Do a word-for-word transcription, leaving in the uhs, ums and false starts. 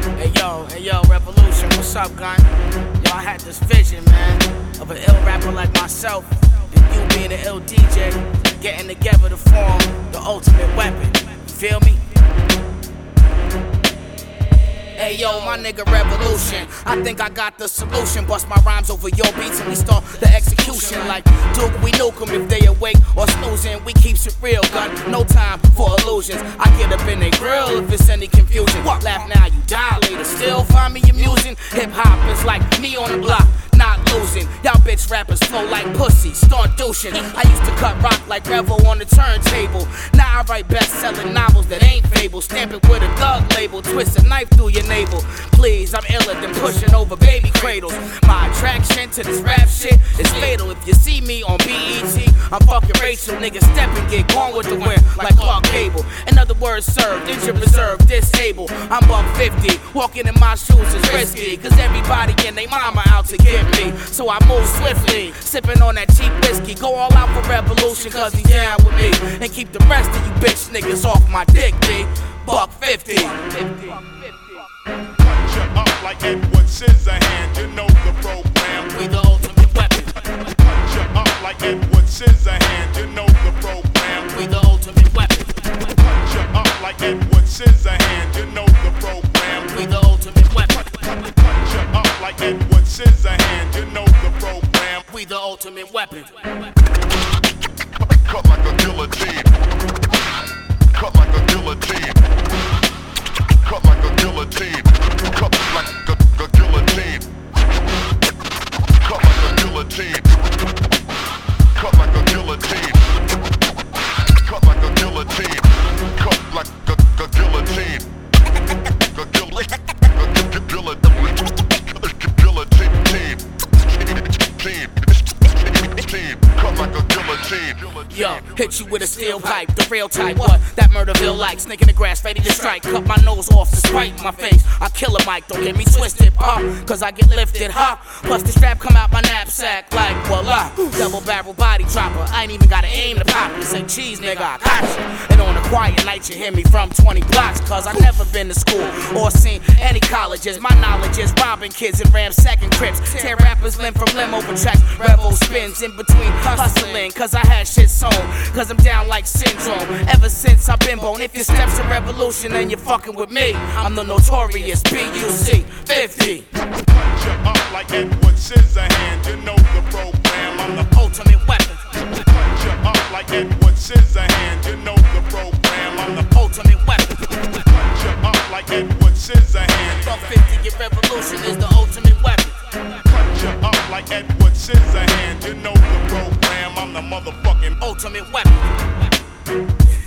Hey yo, hey yo, Revolution, what's up, gun? Yo, I had this vision, man, of an ill rapper like myself, and you being an ill D J, getting together to form the ultimate weapon. You feel me? Hey yo, my nigga Revolution, I think I got the solution. Bust my rhymes over your beats and we start the execution. Like Duke, we nuke 'em if they awake or snoozing. We keeps it real, gun, no time for illusions. I get up in they grill if it's any confusion. Laugh now, you die later, still find me amusing. Hip hop is like me on the block, not losing. Y'all bitch rappers flow like pussy, start douching. I used to cut rock like Revo on the turntable. Now I write best-selling novels that ain't fables. Stamp it with a thug label, twist a knife through your navel. Please, I'm iller than pushing over baby cradles. My attraction to this rap shit is fatal. If you see me on B E T, I'm fucking Rachel. Niggas step and get gone with the wind like Clark Gable. In other words, served, injured, reserved, disabled. I'm buck fifty, walking in my shoes is risky. Cause everybody and they mama out to get me. So I move swiftly, sipping on that cheap whiskey. Go all out for Revolution cause he down with me. And keep the rest of you bitch niggas off my dick, B. Buck fifty. Cut you up like Edward Scissorhands, you know the program. We the ultimate weapon. Cut you up like Edward Scissorhands, you know the program. We the ultimate weapon. Cut you up like Edward Scissorhands, you know the program. We the ultimate weapon. Cut you up like Edward Scissorhands, you know the program. We the ultimate weapon. Cut like a guillotine. Cut like a guillotine. Cut like a guillotine. Cut like a, a guillotine. Cut like a guillotine. Cut like a guillotine. Cut like a guillotine. Cut like a, a guillotine. A guillotine. A guillotine. Guillotine. Team. Cut like a guillotine. Yo, hit you with a steel pipe, the real type. What? That Murderville like, snake in the grass, ready to strike. Cut my nose off to spite my face. I kill a mic, don't get me twisted, pop. Cause I get lifted, hop. Plus the strap come out my knapsack like voila. Double barrel body dropper. I ain't even gotta aim to pop it. Say cheese, nigga, I got you. And on a quiet night, you hear me from twenty blocks. Cause I never been to school or seen any colleges. My knowledge is robbing kids and ransacking crips. Tear rappers limb from limb over tracks. Revo spins in between hustling. Cause I had shit sewn. Cause I'm down like syndrome. Ever since I've been born. If your steps are revolution, then you're fucking with me. I'm the notorious B U C fifty. Cut you up like Edward Scissorhands, you know the program. I'm the ultimate weapon. Cut you up like Edward Scissorhands, you know the program. I'm the ultimate weapon. Cut you up like Edward Scissorhands. Buck fifty, your revolution is the ultimate weapon. Cut you up like Edward Scissorhands, you know the program. I'm the motherfucking ultimate weapon.